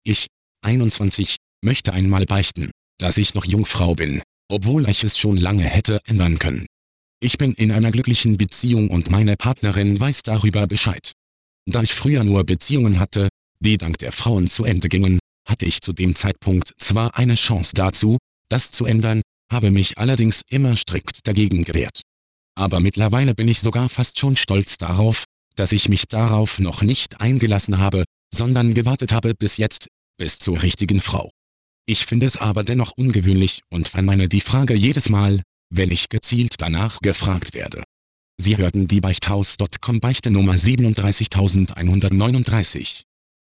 Ich, 21, möchte einmal beichten, dass ich noch Jungfrau bin, obwohl ich es schon lange hätte ändern können. Ich bin in einer glücklichen Beziehung und meine Partnerin weiß darüber Bescheid. Da ich früher nur Beziehungen hatte, die dank der Frauen zu Ende gingen, hatte ich zu dem Zeitpunkt zwar eine Chance dazu, das zu ändern, habe mich allerdings immer strikt dagegen gewehrt. Aber mittlerweile bin ich sogar fast schon stolz darauf, dass ich mich darauf noch nicht eingelassen habe, sondern gewartet habe bis jetzt, bis zur richtigen Frau. Ich finde es aber dennoch ungewöhnlich und verneine die Frage jedes Mal, wenn ich gezielt danach gefragt werde. Sie hörten die Beichthaus.com Beichte Nummer 37139.